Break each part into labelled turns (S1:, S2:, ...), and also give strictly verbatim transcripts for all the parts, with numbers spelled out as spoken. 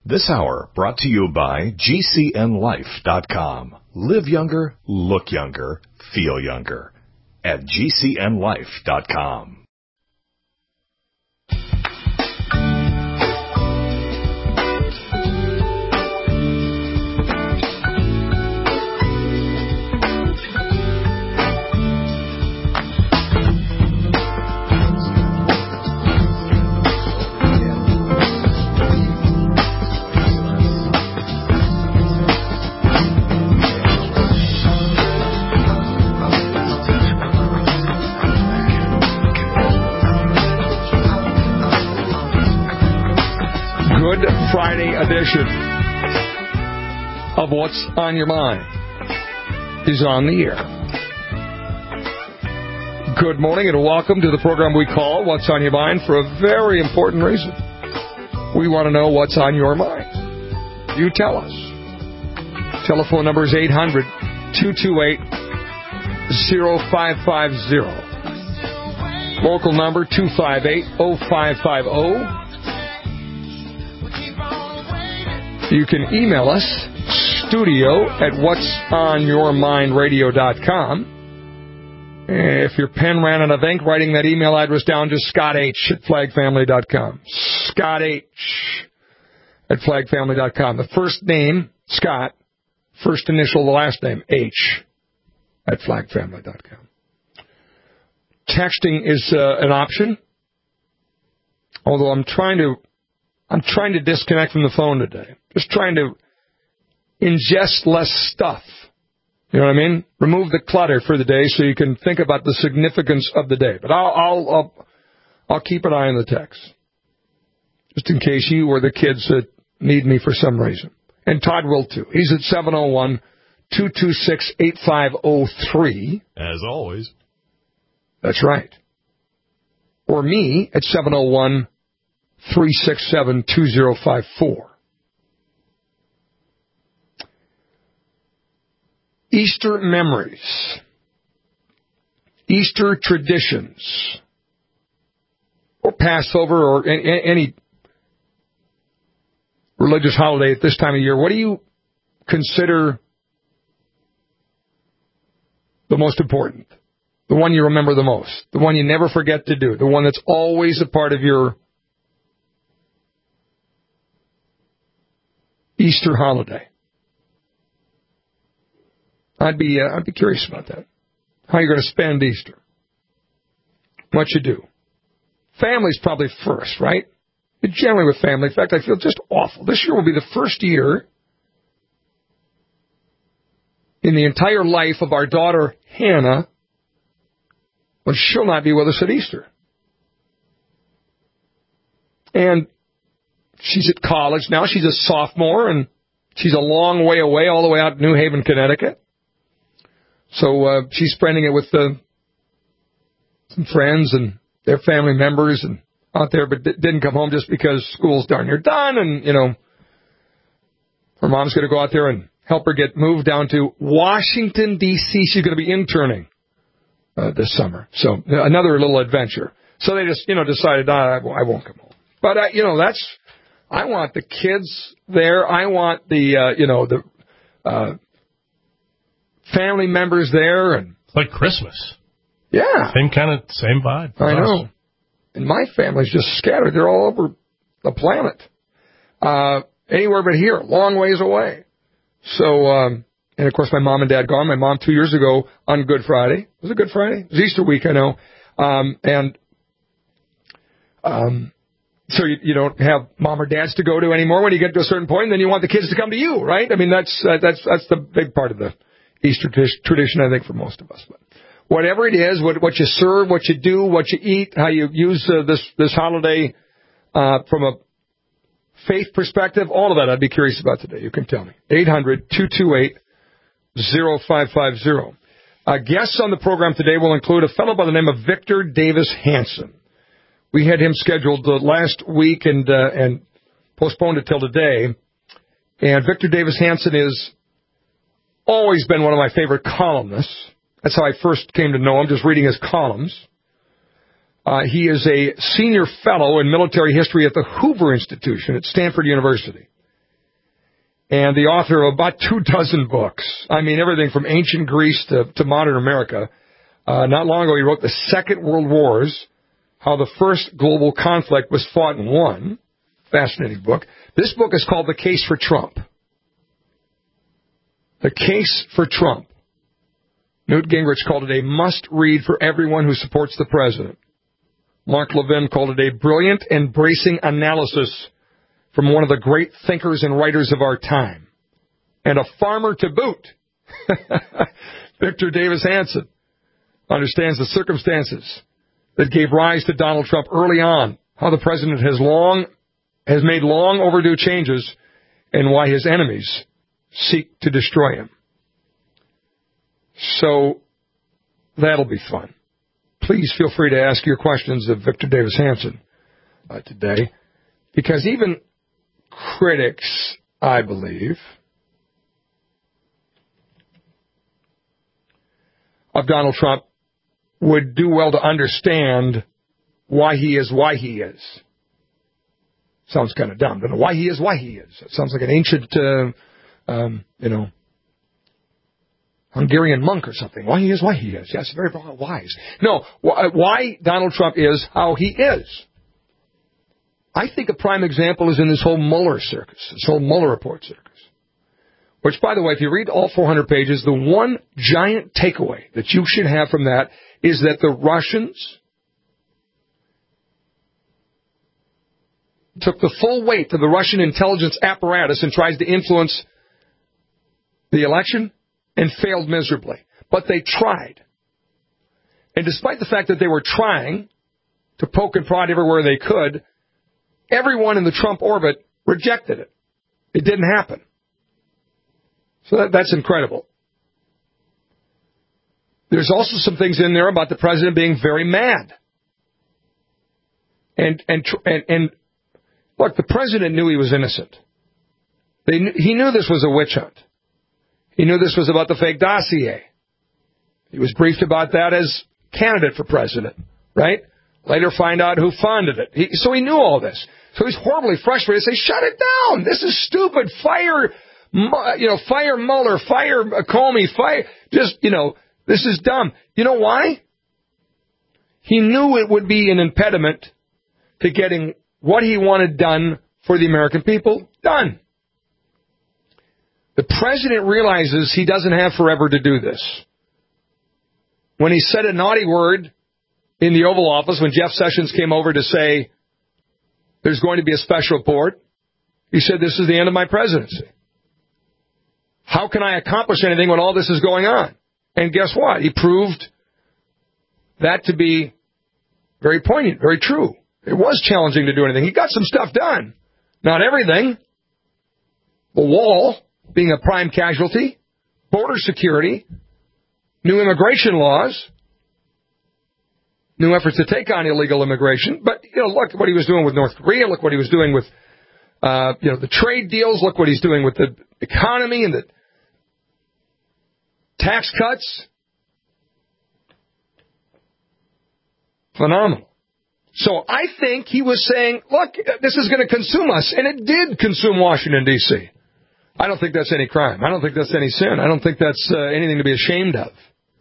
S1: This hour brought to you by G C N life dot com. Live younger, look younger, feel younger at G C N life dot com.
S2: Friday edition of What's on Your Mind is on the air. Good morning and welcome to the program we call What's on Your Mind for a very important reason. We want to know what's on your mind. You tell us. Telephone number is eight hundred, two two eight, oh five five oh. Local number two five eight, oh five five oh. You can email us, studio at whats on your mind radio dot com. If your pen ran out of ink, writing that email address down to Scott H at flag family dot com. Scott H at flag family dot com. The first name, Scott, first initial, the last name, H at flag family dot com. Texting is uh, an option, although I'm trying to I'm trying to disconnect from the phone today. Just trying to ingest less stuff. You know what I mean? Remove the clutter for the day so you can think about the significance of the day. But I'll I'll I'll, I'll keep an eye on the text, just in case you or the kids that need me for some reason. And Todd will too. He's at seven oh one, two two six, eight five oh three.
S3: As always.
S2: That's right. Or me at seven oh one, three six seven, two oh five four. Easter memories, Easter traditions, or Passover, or any religious holiday at this time of year. What do you consider the most important? The one you remember the most? The one you never forget to do? The one that's always a part of your Easter holiday? I'd be uh, I'd be curious about that. How you're going to spend Easter. What you do. Family's probably first, right? Generally with family. In fact, I feel just awful. This year will be the first year in the entire life of our daughter, Hannah, when she'll not be with us at Easter. And she's at college now. She's a sophomore, and she's a long way away, all the way out in New Haven, Connecticut. So uh, she's spending it with uh, some friends and their family members and out there, but d- didn't come home just because school's darn near done. And, you know, her mom's going to go out there and help her get moved down to Washington, D C She's going to be interning uh, this summer. So uh, another little adventure. So they just, you know, decided, nah, I, I won't come home. But, uh, you know, that's, I want the kids there. I want the, uh, you know, the uh, family members there. And
S3: it's like Christmas.
S2: Yeah.
S3: Same kind of, same vibe.
S2: I know. And my family's just scattered. They're all over the planet. Uh, anywhere but here, long ways away. So, um, and of course my mom and dad gone. My mom two years ago on Good Friday. Was it Good Friday? It was Easter week, I know. Um, and, um, So you, you don't have mom or dads to go to anymore when you get to a certain point, and then you want the kids to come to you, right? I mean, that's uh, that's that's the big part of the Easter t- tradition, I think, for most of us. But whatever it is, what what you serve, what you do, what you eat, how you use uh, this this holiday uh, from a faith perspective, all of that I'd be curious about today. You can tell me. eight hundred, two two eight, oh five five oh. Uh, guests on the program today will include a fellow by the name of Victor Davis Hanson. We had him scheduled uh, last week and uh, and postponed it till today. And Victor Davis Hanson has always been one of my favorite columnists. That's how I first came to know him, just reading his columns. Uh, he is a senior fellow in military history at the Hoover Institution at Stanford University. and the author of about two dozen books. I mean, everything from ancient Greece to, to modern America. Uh, not long ago, he wrote The Second World Wars, How the First Global Conflict Was Fought and Won. Fascinating book. This book is called The Case for Trump. The Case for Trump. Newt Gingrich called it a must-read for everyone who supports the president. Mark Levin called it a brilliant and bracing analysis from one of the great thinkers and writers of our time. And a farmer to boot. Victor Davis Hanson understands the circumstances that gave rise to Donald Trump early on, how the president has long has made long overdue changes, and why his enemies seek to destroy him. So that'll be fun. Please feel free to ask your questions of Victor Davis Hanson uh, today, because even critics, I believe, of Donald Trump would do well to understand why he is why he is. Sounds kind of dumb, but why he is why he is. It sounds like an ancient, uh, um, you know, Hungarian monk or something. Why he is why he is. Yes, very wise. No, why Donald Trump is how he is. I think a prime example is in this whole Mueller circus, this whole Mueller report circus. Which, by the way, if you read all four hundred pages, the one giant takeaway that you should have from that is that the Russians took the full weight of the Russian intelligence apparatus and tried to influence the election and failed miserably. But they tried. And despite the fact that they were trying to poke and prod everywhere they could, everyone in the Trump orbit rejected it. It didn't happen. So that, that's incredible. There's also some things in there about the president being very mad. And and and, and look, the president knew he was innocent. They knew, he knew this was a witch hunt. He knew this was about the fake dossier. He was briefed about that as candidate for president, right? Later find out who funded it. He, so he knew all this. So he's horribly frustrated. Say, shut it down. This is stupid. Fire, you know, fire Mueller, fire Comey, fire, just, you know, this is dumb. You know why? He knew it would be an impediment to getting what he wanted done for the American people done. The president realizes he doesn't have forever to do this. When he said a naughty word in the Oval Office, when Jeff Sessions came over to say there's going to be a special report, he said, this is the end of my presidency. How can I accomplish anything when all this is going on? And guess what? He proved that to be very poignant, very true. It was challenging to do anything. He got some stuff done. Not everything. The wall being a prime casualty, border security, new immigration laws, new efforts to take on illegal immigration. But, you know, look what he was doing with North Korea. Look what he was doing with, uh, you know, the trade deals. Look what he's doing with the economy and the tax cuts. Phenomenal. So I think he was saying, look, this is going to consume us. And it did consume Washington, D C I don't think that's any crime. I don't think that's any sin. I don't think that's uh, anything to be ashamed of.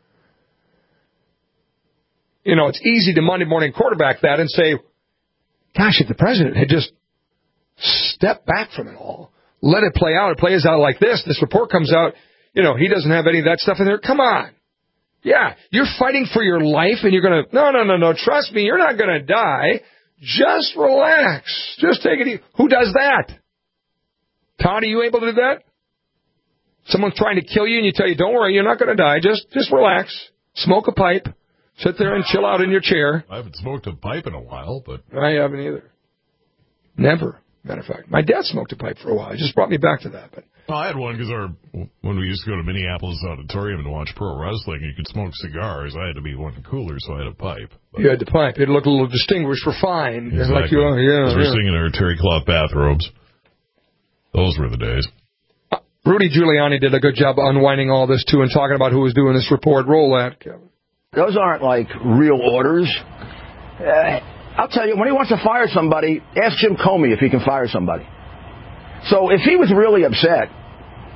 S2: You know, it's easy to Monday morning quarterback that and say, gosh, if the president had just stepped back from it all, let it play out, it plays out like this, this report comes out, you know, he doesn't have any of that stuff in there. Come on. Yeah, you're fighting for your life and you're going to, no, no, no, no, trust me, you're not going to die. Just relax. Just take it easy. Who does that? Todd, are you able to do that? Someone's trying to kill you and you tell you, don't worry, you're not going to die. Just just relax. Smoke a pipe. Sit there and chill out in your chair.
S3: I haven't smoked a pipe in a while, but...
S2: I haven't either. Never, matter of fact. My dad smoked a pipe for a while. It just brought me back to that. But
S3: well, I had one because our when we used to go to Minneapolis Auditorium and watch pro wrestling, you could smoke cigars. I had to be one cooler, so I had a pipe. But
S2: you had the pipe. It looked a little distinguished, refined.
S3: Exactly.
S2: Like you, yeah,
S3: As we're
S2: yeah.
S3: singing our terry cloth bathrobes. Those were the days.
S2: Uh, Rudy Giuliani did a good job unwinding all this, too, and talking about who was doing this report. Roll that, Kevin.
S4: Those aren't like real orders. Uh, I'll tell you, when he wants to fire somebody, ask Jim Comey if he can fire somebody. So if he was really upset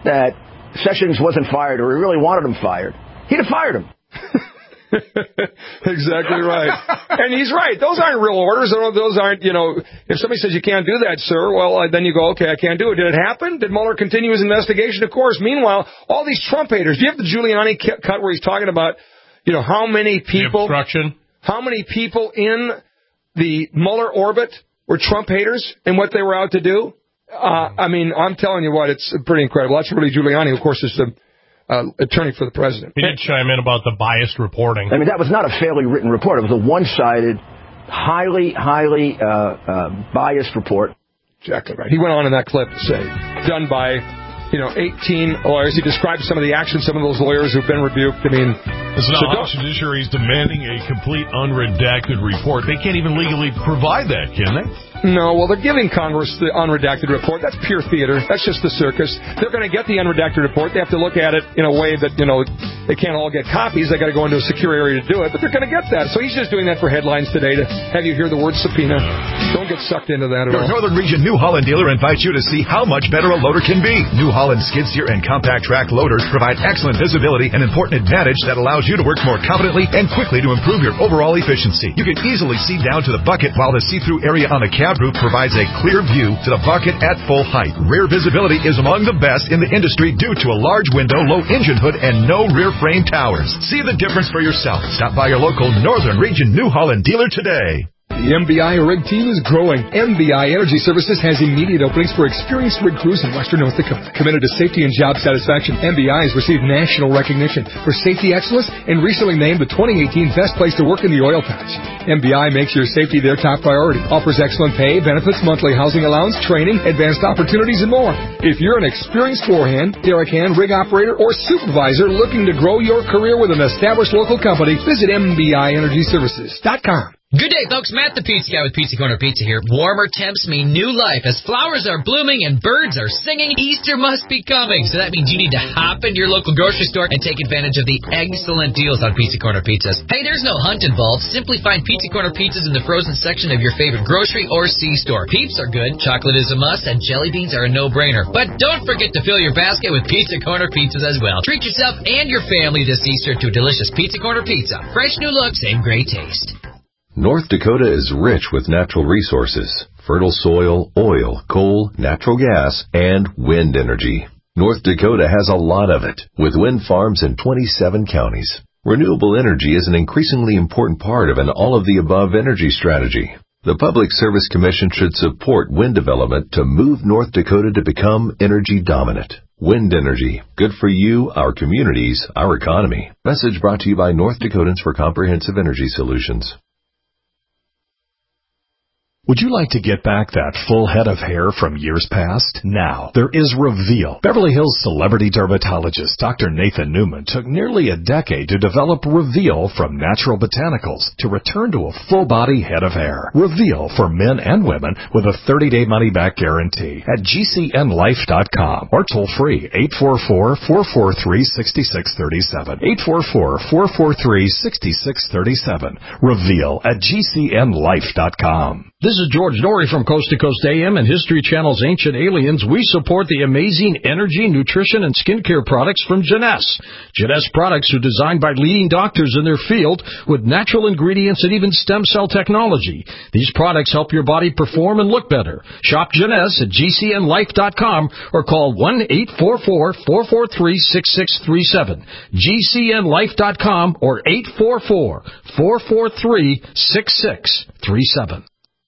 S4: that Sessions wasn't fired or he really wanted him fired, he'd have fired him.
S2: Exactly right. And he's right. Those aren't real orders. Those aren't, you know, if somebody says you can't do that, sir, well, uh, then you go, okay, I can't do it. Did it happen? Did Mueller continue his investigation? Of course. Meanwhile, all these Trump haters, do you have the Giuliani cut where he's talking about, you know, how many people,
S5: the obstruction?
S2: How many people in the Mueller orbit were Trump haters and what they were out to do? Uh, I mean, I'm telling you what, it's pretty incredible. That's Rudy Giuliani, of course, is the Uh, attorney for the president.
S5: He did chime in about the biased reporting.
S4: I mean, that was not a fairly written report. It was a one-sided, highly, highly uh, uh, biased report.
S2: Exactly right. He went on in that clip to say, done by, you know, eighteen lawyers. He described some of the actions, some of those lawyers who've been rebuked. I mean,
S3: it's not so House Judiciary is demanding a complete unredacted report. They can't even legally provide that, can they?
S2: No, well, they're giving Congress the unredacted report. That's pure theater. That's just the circus. They're going to get the unredacted report. They have to look at it in a way that, you know, they can't all get copies. They got to go into a secure area to do it. But they're going to get that. So he's just doing that for headlines today to have you hear the word subpoena. Don't get sucked into that at
S1: Your
S2: all.
S1: Northern Region New Holland dealer invites you to see how much better a loader can be. New Holland skid steer and compact track loaders provide excellent visibility, an important advantage that allows you to work more confidently and quickly to improve your overall efficiency. You can easily see down to the bucket, while the see-through area on the cab roof provides a clear view to the bucket at full height. Rear visibility is among the best in the industry due to a large window, low engine hood, and no rear frame towers. See the difference for yourself. Stop by your local Northern Region New Holland dealer today.
S2: The M B I rig team is growing. M B I Energy Services has immediate openings for experienced rig crews in western North Dakota. Committed to safety and job satisfaction, M B I has received national recognition for safety excellence and recently named the twenty eighteen Best Place to Work in the oil patch. M B I makes your safety their top priority. Offers excellent pay, benefits, monthly housing allowance, training, advanced opportunities, and more. If you're an experienced forehand, derrick hand, rig operator, or supervisor looking to grow your career with an established local company, visit M B I Energy Services dot com.
S6: Good day, folks. Matt the Pizza Guy with Pizza Corner Pizza here. Warmer temps mean new life. As flowers are blooming and birds are singing, Easter must be coming. So that means you need to hop into your local grocery store and take advantage of the excellent deals on Pizza Corner Pizzas. Hey, there's no hunt involved. Simply find Pizza Corner Pizzas in the frozen section of your favorite grocery or C-store. Peeps are good, chocolate is a must, and jelly beans are a no-brainer. But don't forget to fill your basket with Pizza Corner Pizzas as well. Treat yourself and your family this Easter to a delicious Pizza Corner Pizza. Fresh new look, same great taste.
S7: North Dakota is rich with natural resources, fertile soil, oil, coal, natural gas, and wind energy. North Dakota has a lot of it, with wind farms in twenty-seven counties. Renewable energy is an increasingly important part of an all-of-the-above energy strategy. The Public Service Commission should support wind development to move North Dakota to become energy dominant. Wind energy, good for you, our communities, our economy. Message brought to you by North Dakotans for Comprehensive Energy Solutions.
S1: Would you like to get back that full head of hair from years past? Now, there is Reveal. Beverly Hills celebrity dermatologist Doctor Nathan Newman took nearly a decade to develop Reveal from natural botanicals to return to a full-body head of hair. Reveal for men and women with a thirty-day money-back guarantee at G C N life dot com or toll-free eight four four, four four three, six six three seven. eight four four, four four three, six six three seven. Reveal at G C N life dot com.
S8: This is George Norrie from Coast to Coast A M and History Channel's Ancient Aliens. We support the amazing energy, nutrition, and skincare products from Jeunesse. Jeunesse products are designed by leading doctors in their field with natural ingredients and even stem cell technology. These products help your body perform and look better. Shop Jeunesse at G C N life dot com or call one eight four four, four four three, six six three seven. G C N life dot com or eight four four, four four three, six six three seven.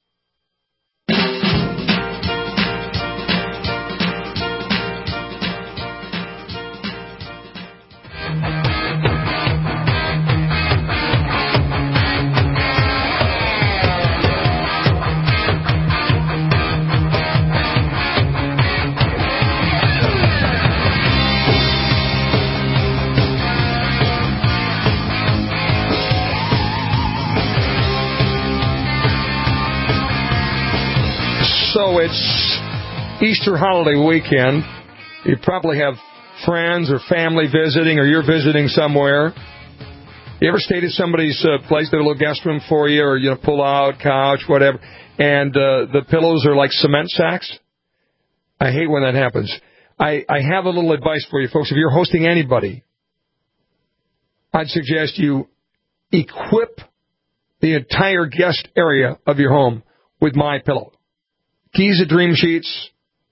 S2: So it's Easter holiday weekend. You probably have friends or family visiting, or you're visiting somewhere. You ever stayed at somebody's uh, place, they have a little guest room for you, or, you know, pull out, couch, whatever, and uh, the pillows are like cement sacks? I hate when that happens. I, I have a little advice for you folks. If you're hosting anybody, I'd suggest you equip the entire guest area of your home with MyPillow. Giza Dream Sheets,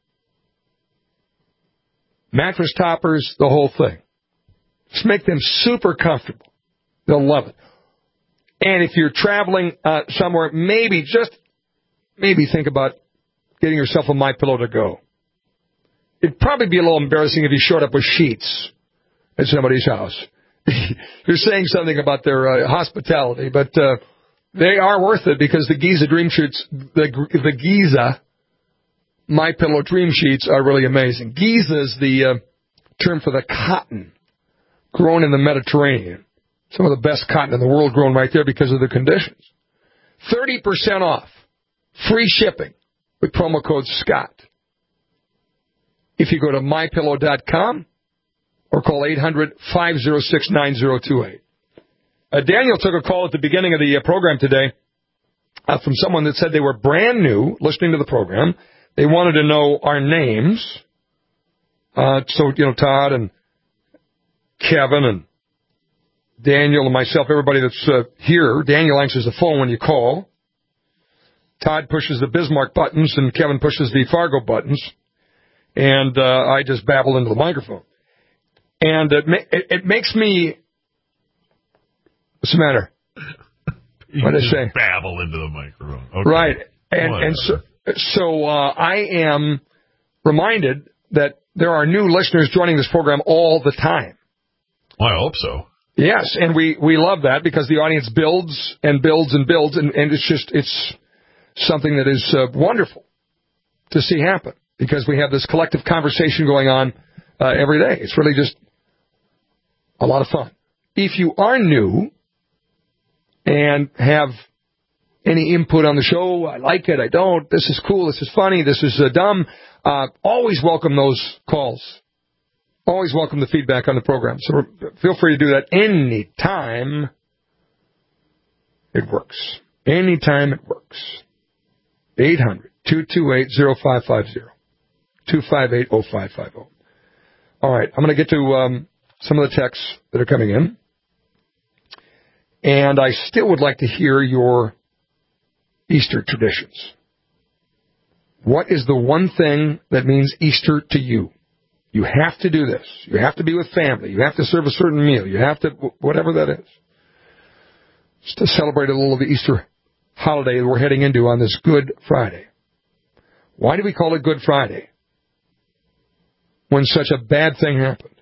S2: mattress toppers, the whole thing. Just make them super comfortable. They'll love it. And if you're traveling uh, somewhere, maybe, just maybe think about getting yourself a MyPillow to go. It'd probably be a little embarrassing if you showed up with sheets at somebody's house. You're saying something about their uh, hospitality, but uh, they are worth it because the Giza Dream Sheets, the, the Giza MyPillow Dream Sheets are really amazing. Giza is the uh, term for the cotton grown in the Mediterranean. Some of the best cotton in the world grown right there because of the conditions. thirty percent off. Free shipping with promo code Scott. If you go to my pillow dot com or call eight hundred, five oh six, nine oh two eight. Uh, Daniel took a call at the beginning of the uh, program today uh, from someone that said they were brand new listening to the program. They wanted to know our names. Uh, so, you know, Todd and Kevin and Daniel and myself, everybody that's uh, here. Daniel answers the phone when you call. Todd pushes the Bismarck buttons and Kevin pushes the Fargo buttons. And uh, I just babble into the microphone. And it, ma- it, it makes me... What's the matter?
S3: You
S2: what did I say?
S3: Babble into the microphone. Okay.
S2: Right. And, and so, so uh, I am reminded that there are new listeners joining this program all the time.
S3: Well, I hope so.
S2: Yes, and we, we love that because the audience builds and builds and builds, and, and it's just it's something that is uh, wonderful to see happen because we have this collective conversation going on uh, every day. It's really just a lot of fun. If you are new and have any input on the show, I like it, I don't, this is cool, this is funny, this is uh, dumb, uh, always welcome those calls. Always welcome the feedback on the program. So feel free to do that anytime it works. Anytime it works. eight hundred, two two eight, oh five five oh. two five eight, oh five five oh. All right, I'm going to get to um, some of the texts that are coming in. And I still would like to hear your Easter traditions. What is the one thing that means Easter to you? You have to do this. You have to be with family. You have to serve a certain meal. You have to, whatever that is. Just to celebrate a little of the Easter holiday that we're heading into on this Good Friday. Why do we call it Good Friday when such a bad thing happened?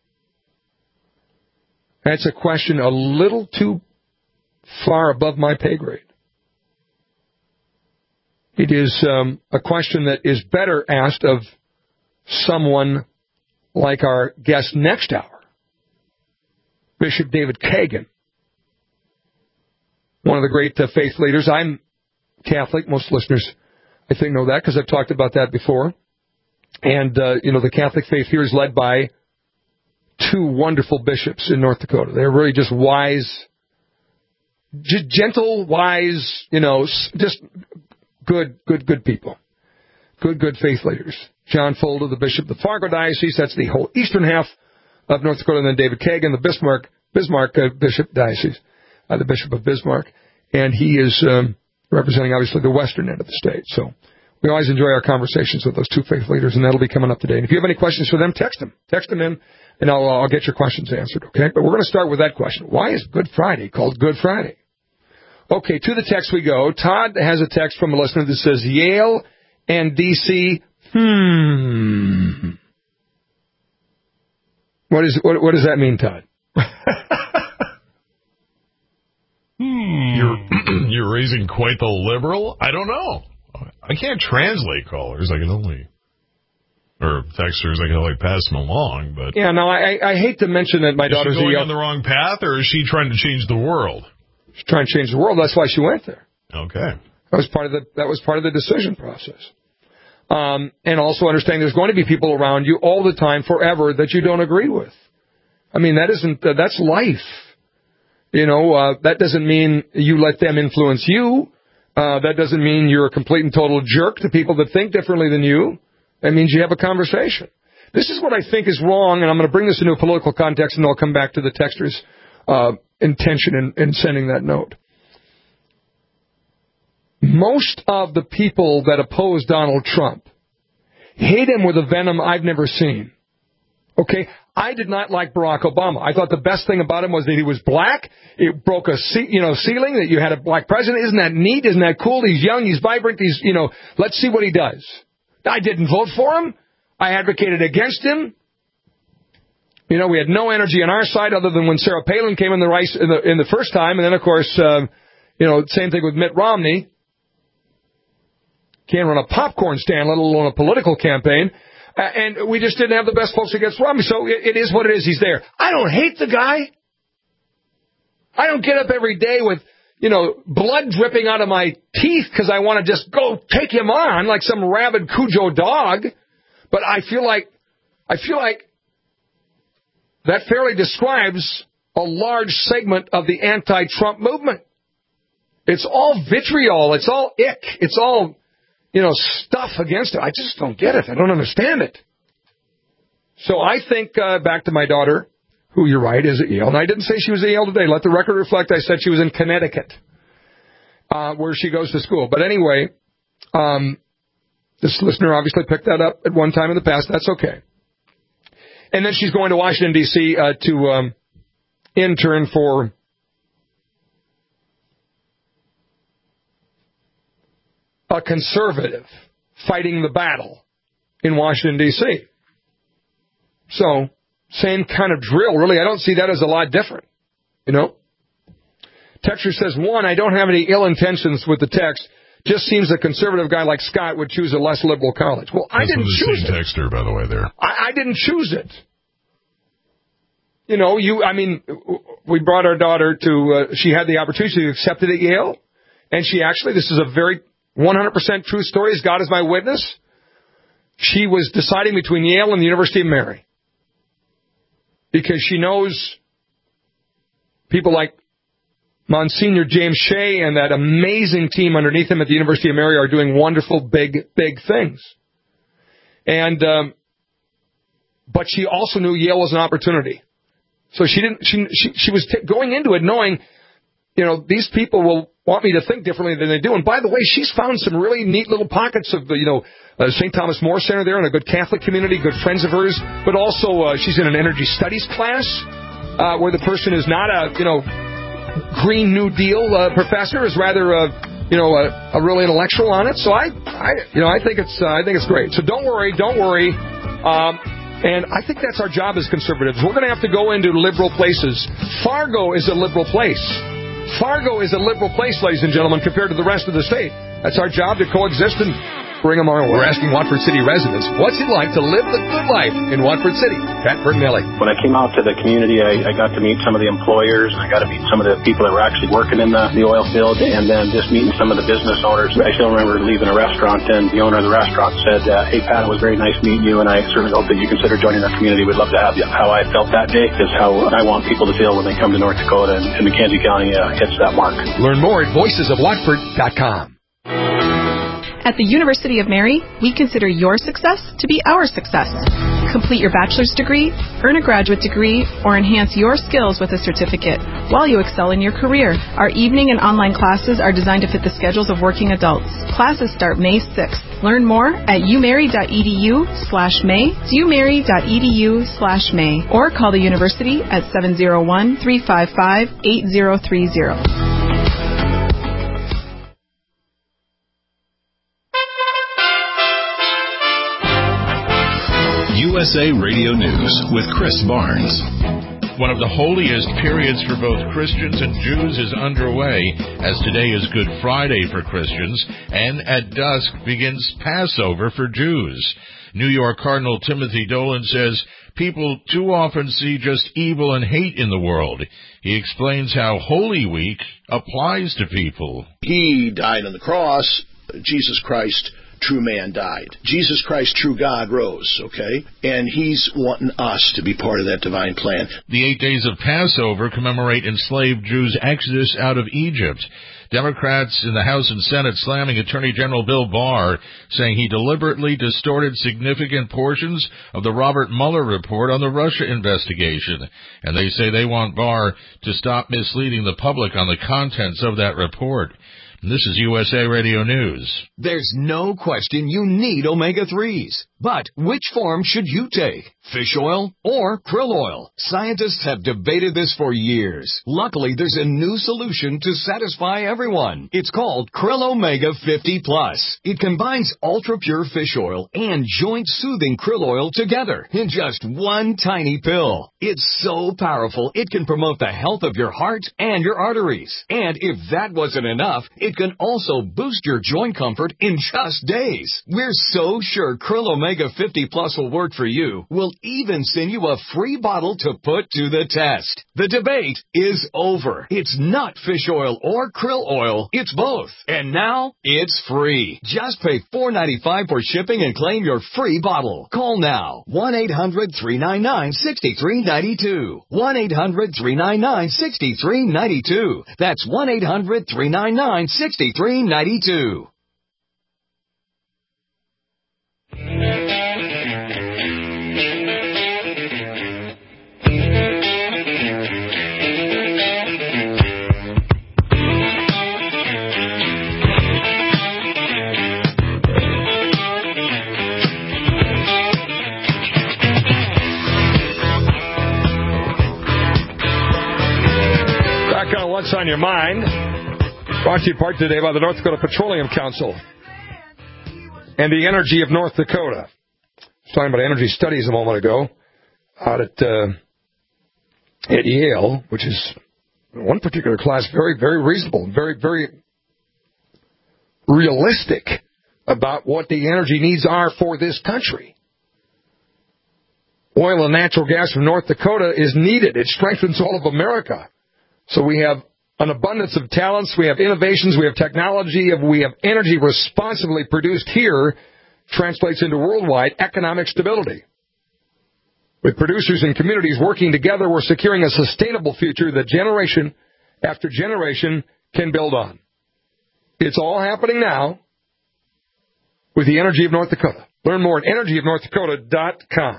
S2: That's a question a little too far above my pay grade. It is um, a question that is better asked of someone like our guest next hour, Bishop David Kagan, one of the great uh, faith leaders. I'm Catholic. Most listeners, I think, know that because I've talked about that before. And, uh, you know, the Catholic faith here is led by two wonderful bishops in North Dakota. They're really just wise, g- gentle, wise, you know, just good, good, good people. Good, good faith leaders. John Folda, the bishop of the Fargo Diocese, that's the whole eastern half of North Dakota, and then David Kagan, the Bismarck, Bismarck uh, Bishop Diocese, uh, the Bishop of Bismarck, and he is um, representing, obviously, the western end of the state. So we always enjoy our conversations with those two faith leaders, and that'll be coming up today. And if you have any questions for them, text them. Text them in, and I'll, I'll get your questions answered, okay? But we're going to start with that question. Why is Good Friday called Good Friday? Okay, to the text we go. Todd has a text from a listener that says, Yale and D C, hmm. What is what? What does that mean, Todd?
S3: hmm. You're you're raising quite the liberal. I don't know. I can't translate callers. I can only or texters. I can only pass them along. But
S2: yeah, no, I I hate to mention that my
S3: is
S2: daughter's
S3: she going
S2: a,
S3: on the wrong path, or is she trying to change the world?
S2: She's trying to change the world. That's why she went there.
S3: Okay,
S2: that was part of the that was part of the decision process. Um, and also understanding there's going to be people around you all the time, forever, that you don't agree with. I mean, that isn't, uh, that's life. You know, uh, that doesn't mean you let them influence you. Uh, that doesn't mean you're a complete and total jerk to people that think differently than you. That means you have a conversation. This is what I think is wrong, and I'm going to bring this into a political context, and I'll come back to the texter's uh, intention in, in sending that note. Most of the people that oppose Donald Trump hate him with a venom I've never seen. Okay? I did not like Barack Obama. I thought the best thing about him was that he was black. It broke a you know ceiling that you had a black president. Isn't that neat? Isn't that cool? He's young. He's vibrant. He's, you know, let's see what he does. I didn't vote for him. I advocated against him. You know, we had no energy on our side other than when Sarah Palin came in the race in the, in the first time. And then, of course, uh, you know, same thing with Mitt Romney. Can't run a popcorn stand, let alone a political campaign. Uh, and we just didn't have the best folks against Romney. So it, it is what it is. He's there. I don't hate the guy. I don't get up every day with, you know, blood dripping out of my teeth because I want to just go take him on like some rabid Cujo dog. But I feel like, I feel like that fairly describes a large segment of the anti-Trump movement. It's all vitriol. It's all ick. It's all, you know, stuff against it. I just don't get it. I don't understand it. So I think, uh, back to my daughter, who you're right is at Yale. And I didn't say she was at Yale today. Let the record reflect I said she was in Connecticut, uh, where she goes to school. But anyway, um, this listener obviously picked that up at one time in the past. That's okay. And then she's going to Washington, D C uh, to um, intern for a conservative fighting the battle in Washington, D C So, same kind of drill. Really, I don't see that as a lot different. You know? Texture says, one, I don't have any ill intentions with the text. Just seems a conservative guy like Scott would choose a less liberal college. Well, I didn't choose it.
S3: Texter, by the way, there.
S2: I, I didn't choose it. You know, you. I mean, we brought our daughter to, uh, she had the opportunity to accept it at Yale. And she actually, this is a very one hundred percent true story, as God is my witness. She was deciding between Yale and the University of Mary. Because she knows people like Monsignor James Shea and that amazing team underneath him at the University of Mary are doing wonderful, big, big things. And, um, but she also knew Yale was an opportunity. So she didn't, she, she, she was t- going into it knowing, you know, these people will want me to think differently than they do. And by the way, she's found some really neat little pockets of the, you know, uh, Saint Thomas More Center there and a good Catholic community, good friends of hers. But also, uh, she's in an energy studies class, uh, where the person is not a, you know, Green New Deal uh, professor, is rather a, you know, a, a real intellectual on it. So I, I, you know, I think it's, uh, I think it's great. So don't worry, don't worry. Um, and I think that's our job as conservatives. We're going to have to go into liberal places. Fargo is a liberal place. Fargo is a liberal place, ladies and gentlemen, compared to the rest of the state. That's our job, to coexist and bring them our way. We're asking Watford City residents, what's it like to live the good life in Watford City? Pat Bernelli.
S9: When I came out to the community, I, I got to meet some of the employers, and I got to meet some of the people that were actually working in the, the oil field, and then just meeting some of the business owners. I still remember leaving a restaurant, and the owner of the restaurant said, uh, hey, Pat, it was very nice meeting you, and I certainly hope that you consider joining our community. We'd love to have you. How I felt that day is how I want people to feel when they come to North Dakota, and, and Mackenzie County uh, hits that mark.
S2: Learn more at voices of watford dot com.
S10: At the University of Mary, we consider your success to be our success. Complete your bachelor's degree, earn a graduate degree, or enhance your skills with a certificate while you excel in your career. Our evening and online classes are designed to fit the schedules of working adults. Classes start May sixth. Learn more at umary.edu slash May, umary.edu slash May, or call the university at seven oh one, three five five, eight oh three oh.
S1: U S A Radio News with Chris Barnes.
S11: One of the holiest periods for both Christians and Jews is underway, as today is Good Friday for Christians, and at dusk begins Passover for Jews. New York Cardinal Timothy Dolan says people too often see just evil and hate in the world. He explains how Holy Week applies to people.
S12: He died on the cross. Jesus Christ, true man, died. Jesus Christ, true God, rose, okay? And he's wanting us to be part of that divine plan.
S11: The eight days of Passover commemorate enslaved Jews' exodus out of Egypt. Democrats in the House and Senate slamming Attorney General Bill Barr, saying he deliberately distorted significant portions of the Robert Mueller report on the Russia investigation. And they say they want Barr to stop misleading the public on the contents of that report. This is U S A Radio News.
S13: There's no question you need omega threes. But which form should you take? Fish oil or krill oil? Scientists have debated this for years. Luckily, there's a new solution to satisfy everyone. It's called Krill Omega fifty plus. It combines ultra-pure fish oil and joint-soothing krill oil together in just one tiny pill. It's so powerful, it can promote the health of your heart and your arteries. And if that wasn't enough, it can also boost your joint comfort in just days. We're so sure Krill Omega fifty plus will work for you. We'll even send you a free bottle to put to the test. The debate is over. It's not fish oil or krill oil. It's both. And now it's free. Just pay four dollars and ninety-five cents for shipping and claim your free bottle. Call now. one eight hundred three nine nine six three nine two. one eight hundred three nine nine six three nine two. That's one eight hundred three nine nine six three nine two.
S2: Back on What's on Your Mind. Brought to you part today by the North Dakota Petroleum Council and the Energy of North Dakota. I was talking about energy studies a moment ago out at uh, at Yale, which is one particular class very, very reasonable, very, very realistic about what the energy needs are for this country. Oil and natural gas from North Dakota is needed. It strengthens all of America. So we have an abundance of talents, we have innovations, we have technology, we have energy responsibly produced here, translates into worldwide economic stability. With producers and communities working together, we're securing a sustainable future that generation after generation can build on. It's all happening now with the Energy of North Dakota. Learn more at energy of north dakota dot com.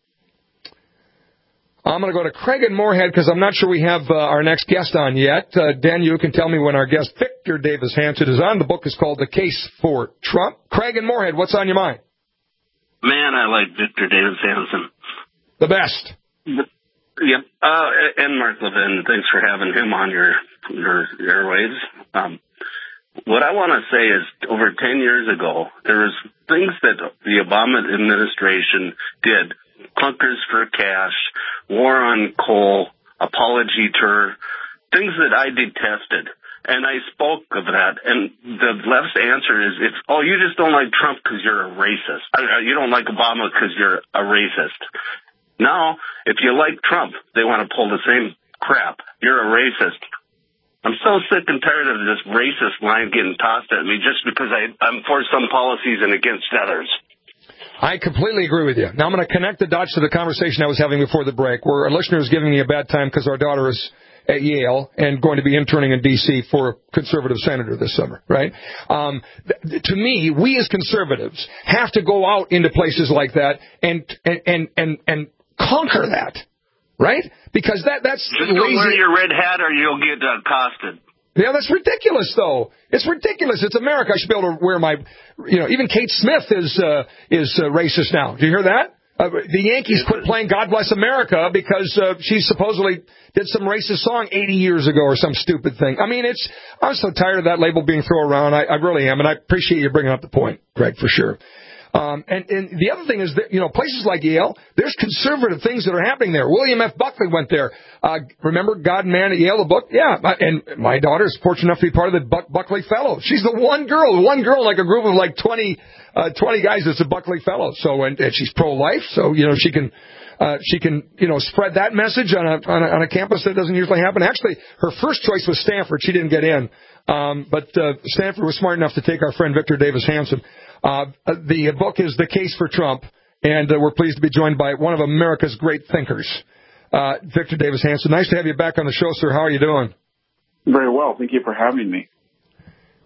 S2: I'm going to go to Craig in Moorhead because I'm not sure we have uh, our next guest on yet. Uh, Dan, you can tell me when our guest Victor Davis Hanson is on. The book is called The Case for Trump. Craig in Moorhead, what's on your mind?
S14: Man, I like Victor Davis Hanson.
S2: The best.
S14: Yep. Uh, and Mark Levin, thanks for having him on your your airwaves. Um, what I want to say is, over ten years ago, there was things that the Obama administration did. Clunkers for cash, war on coal, apology tour, things that I detested. And I spoke of that, and the left's answer is, it's, oh, you just don't like Trump because you're a racist. You don't like Obama because you're a racist. Now, if you like Trump, they want to pull the same crap. You're a racist. I'm so sick and tired of this racist line getting tossed at me just because I, I'm for some policies and against others.
S2: I completely agree with you. Now I'm going to connect the dots to the conversation I was having before the break, where a listener is giving me a bad time because our daughter is at Yale and going to be interning in D C for a conservative senator this summer, right? Um, th- to me, we as conservatives have to go out into places like that and and and and, and conquer that, right? Because that that's
S14: just don't wear your red hat or you'll get uh, accosted.
S2: Yeah, that's ridiculous, though. It's ridiculous. It's America. I should be able to wear my, you know, even Kate Smith is uh, is uh, racist now. Do you hear that? Uh, the Yankees quit playing God Bless America because uh, she supposedly did some racist song eighty years ago or some stupid thing. I mean, it's, I'm so tired of that label being thrown around. I, I really am, and I appreciate you bringing up the point, Greg, for sure. Um, and, and the other thing is that, you know, places like Yale, there's conservative things that are happening there. William F. Buckley went there. Uh, remember God and Man at Yale, the book? Yeah. And my daughter is fortunate enough to be part of the Buck- Buckley Fellow. She's the one girl, the one girl, like a group of like twenty, uh, twenty guys that's a Buckley Fellow. So, and, and she's pro-life. So, you know, she can, uh, she can, you know, spread that message on a, on a, on a campus that doesn't usually happen. Actually, her first choice was Stanford. She didn't get in. Um, but, uh, Stanford was smart enough to take our friend Victor Davis Hanson. Uh, the book is The Case for Trump, and uh, we're pleased to be joined by one of America's great thinkers, uh, Victor Davis Hanson. Nice to have you back on the show, sir. How are you doing?
S15: Very well. Thank you for having me.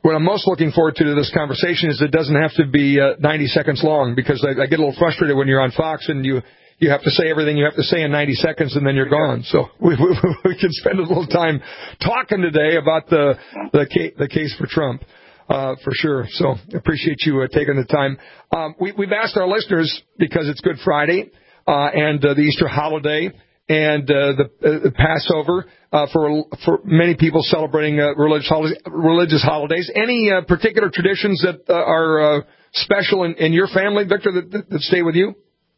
S2: what I'm most looking forward to to this conversation is it doesn't have to be uh, ninety seconds long, because I, I get a little frustrated when you're on Fox and you you have to say everything you have to say in ninety seconds and then you're gone. So we, we, we can spend a little time talking today about the the, case, the case for Trump, uh, for sure. So appreciate you uh, taking the time. Um, we, we've asked our listeners, because it's Good Friday uh, and uh, the Easter holiday and uh, the, uh, the Passover, uh, for for many people celebrating uh, religious holidays, religious holidays. Any uh, particular traditions that uh, are uh, special in, in your family, Victor, that, that, that stay with you?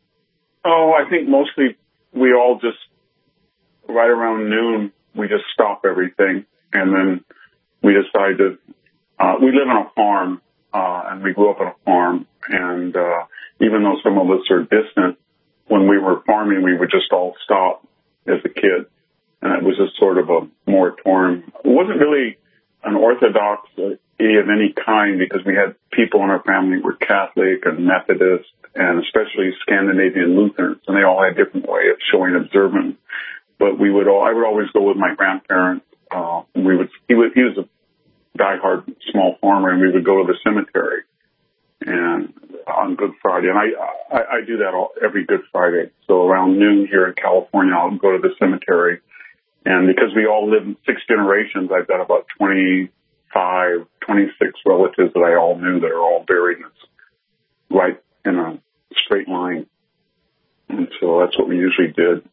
S15: Oh, I think mostly we all just, right around noon, we just stop everything, and then we decide to, uh, we live on a farm, uh, and we grew up on a farm, and uh, even though some of us are distant, when we were farming, we would just all stop as a kid, and it was just sort of a moratorium. It wasn't really an orthodox of any kind, because we had people in our family who were Catholic and Methodist, and especially Scandinavian Lutherans, and they all had a different way of showing observance. But we would all, I would always go with my grandparents. Uh, we would, he was, he was a diehard small farmer, and we would go to the cemetery and on Good Friday. And I, I, I do that all, every Good Friday. So around noon here in California, I'll go to the cemetery. And because we all live in six generations, I've got about twenty-five, twenty-six relatives that I all knew that are all buried right in a straight line. And so that's what we usually did.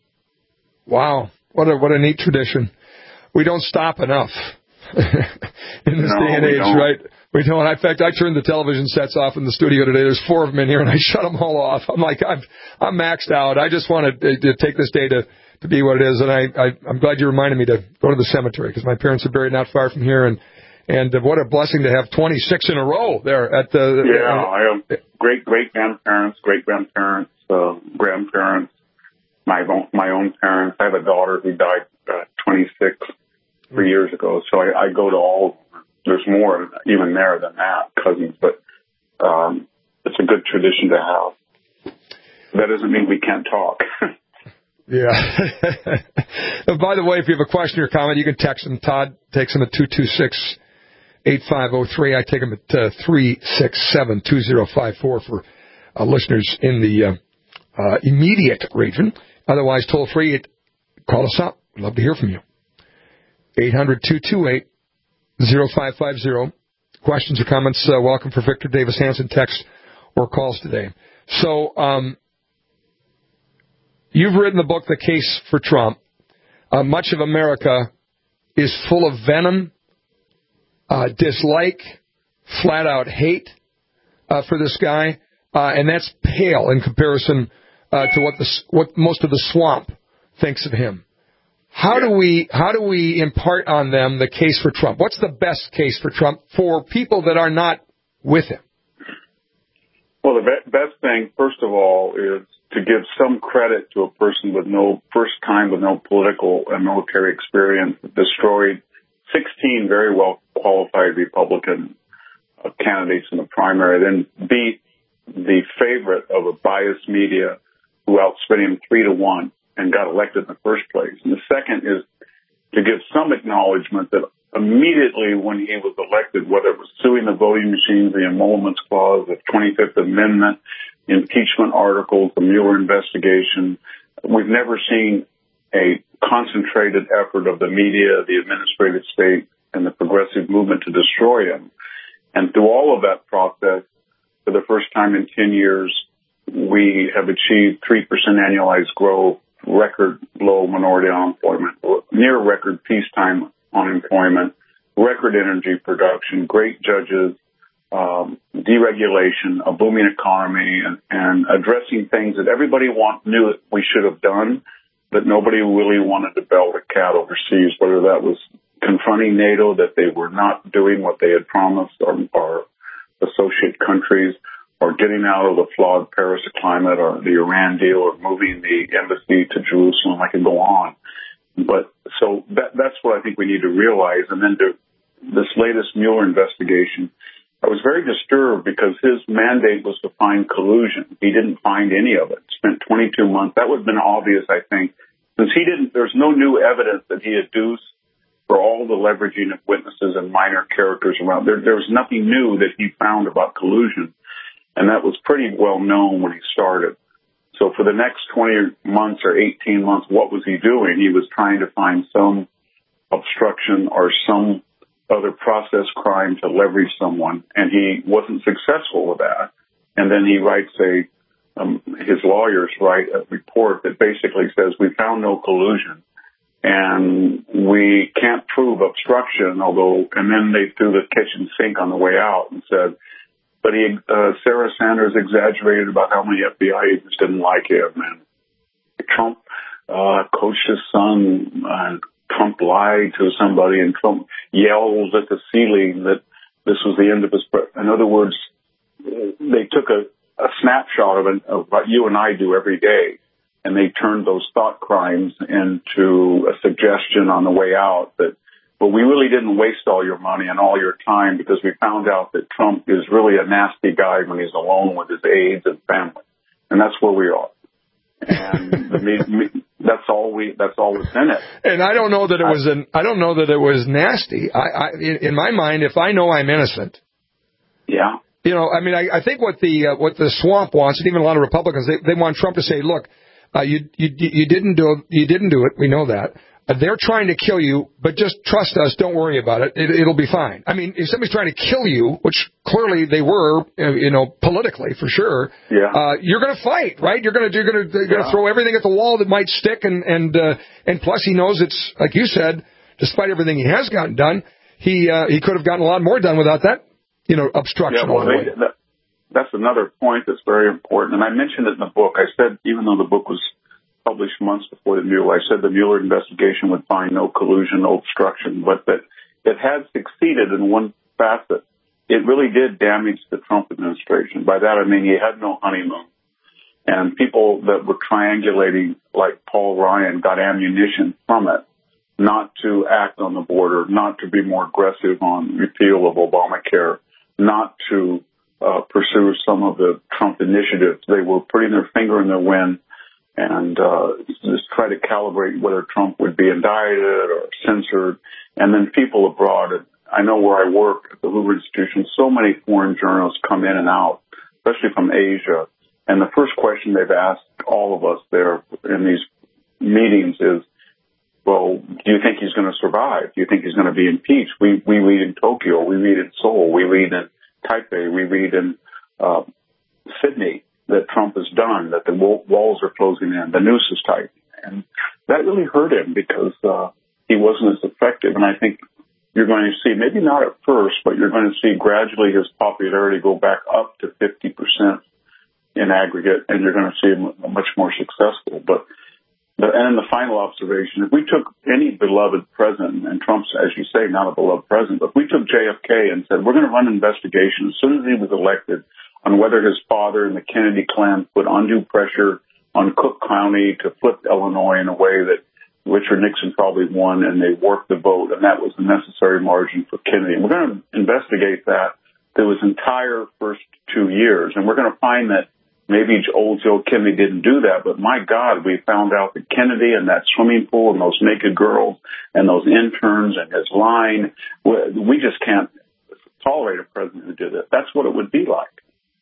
S2: Wow. What a, what a neat tradition. We don't stop enough in this
S15: no,
S2: day and age,
S15: don't.
S2: right? We don't. In fact, I turned the television sets off in the studio today. There's four of them in here, and I shut them all off. I'm like, I'm, I'm maxed out. I just want to, to take this day to, to be what it is. And I, I, I'm glad you reminded me to go to the cemetery, because my parents are buried not far from here. And, and what a blessing to have twenty-six in a row there at the.
S15: Yeah,
S2: uh,
S15: I have great great grandparents, great grandparents, uh, grandparents, my own, my own parents. I have a daughter who died uh, twenty-six, three years ago. So I, I go to all. There's more even there than that, cousins, but um, it's a good tradition to have. That doesn't mean we can't talk.
S2: Yeah. By the way, if you have a question or comment, you can text him. Todd takes him at two two six, eight five zero three. I take him at uh, three six seven, two zero five four for uh, listeners in the uh, uh, immediate region. Otherwise, toll free, call us up. We'd love to hear from you. eight hundred, two two eight, zero five five zero. Questions or comments, uh, welcome for Victor Davis Hanson, text or calls today. So, um, you've written the book, The Case for Trump. Uh, much of America is full of venom, uh, dislike, flat-out hate uh, for this guy, uh, and that's pale in comparison uh, to what the what most of the swamp thinks of him. How do we how do we impart on them the case for Trump? What's the best case for Trump for people that are not with him?
S15: Well, the be- best thing, first of all, is to give some credit to a person with no first time with no political and military experience, destroyed sixteen very well qualified Republican uh, candidates in the primary, then beat the favorite of a biased media who outspent him three to one and got elected in the first place. And the second is to give some acknowledgement that immediately when he was elected, whether it was suing the voting machines, the emoluments clause, the twenty-fifth Amendment, impeachment articles, the Mueller investigation, we've never seen a concentrated effort of the media, the administrative state, and the progressive movement to destroy him. And through all of that process, for the first time in ten years, we have achieved three percent annualized growth, record low minority unemployment, near record peacetime unemployment, record energy production, great judges, um, deregulation, a booming economy, and, and addressing things that everybody want, knew that we should have done, but nobody really wanted to belt a cat overseas, whether that was confronting NATO, that they were not doing what they had promised, or, or associate countries, or getting out of the flawed Paris climate, or the Iran deal, or moving the embassy to Jerusalem. I could go on. But so that, that's what I think we need to realize. And then to this latest Mueller investigation, I was very disturbed because his mandate was to find collusion. He didn't find any of it. Spent twenty-two months. That would have been obvious, I think, since he didn't, there's no new evidence that he adduced for all the leveraging of witnesses and minor characters around. There, there was nothing new that he found about collusion, and that was pretty well known when he started. So for the next twenty months or eighteen months, what was he doing? He was trying to find some obstruction or some other process crime to leverage someone, and he wasn't successful with that. And then he writes a, um, his lawyers write a report that basically says we found no collusion, and we can't prove obstruction, although, and then they threw the kitchen sink on the way out and said, but he, uh, Sarah Sanders exaggerated about how many F B I agents didn't like him, and Trump, uh, coached his son, and Trump lied to somebody, and Trump yelled at the ceiling that this was the end of his, pre- in other words, they took a, a snapshot of, an, of what you and I do every day, and they turned those thought crimes into a suggestion on the way out that, but we really didn't waste all your money and all your time because we found out that Trump is really a nasty guy when he's alone with his aides and family. And that's where we are. And the, me, me, that's all we, that's all that's in it.
S2: And I don't know that it was an, I don't know that it was nasty. I, I in, in my mind, if I know I'm innocent.
S15: Yeah.
S2: You know, I mean, I, I think what the, uh, what the swamp wants, and even a lot of Republicans, they, they want Trump to say, look, uh, you, you, you didn't do, you didn't do it. We know that. They're trying to kill you, but just trust us. Don't worry about it. it. It'll be fine. I mean, if somebody's trying to kill you, which clearly they were, you know, politically for sure,
S15: yeah.
S2: uh, you're going to fight, right? You're going to you're going to you're going to
S15: yeah.
S2: throw everything at the wall that might stick, and and uh, and plus he knows it's like you said, despite everything he has gotten done, he uh, he could have gotten a lot more done without that, you know, obstruction.
S15: Yeah, well, they, that, that's another point that's very important, and I mentioned it in the book. I said even though the book was published months before the Mueller, I said the Mueller investigation would find no collusion, no obstruction, but that it had succeeded in one facet. It really did damage the Trump administration. By that I mean he had no honeymoon. And people that were triangulating, like Paul Ryan, got ammunition from it, not to act on the border, not to be more aggressive on repeal of Obamacare, not to uh, pursue some of the Trump initiatives. They were putting their finger in their wind and uh, just try to calibrate whether Trump would be indicted or censored. And then people abroad, I know where I work at the Hoover Institution, so many foreign journalists come in and out, especially from Asia. And the first question they've asked all of us there in these meetings is, well, do you think he's going to survive? Do you think he's going to be impeached? We we read in Tokyo, we read in Seoul, we read in Taipei, we read in uh, Sydney that Trump is done, that the walls are closing in, the noose is tight. And that really hurt him because uh, he wasn't as effective. And I think you're going to see, maybe not at first, but you're going to see gradually his popularity go back up to fifty percent in aggregate, and you're going to see him much more successful. But the, and the final observation, if we took any beloved president, and Trump's, as you say, not a beloved president, but if we took J F K and said, we're going to run an investigation as soon as he was elected on whether his father and the Kennedy clan put undue pressure on Cook County to flip Illinois in a way that Richard Nixon probably won, and they worked the vote, and that was the necessary margin for Kennedy. And we're going to investigate that through his entire first two years, and we're going to find that maybe old Joe Kennedy didn't do that, but my God, we found out that Kennedy and that swimming pool and those naked girls and those interns and his line, we just can't tolerate a president who did it. That's what it would be like.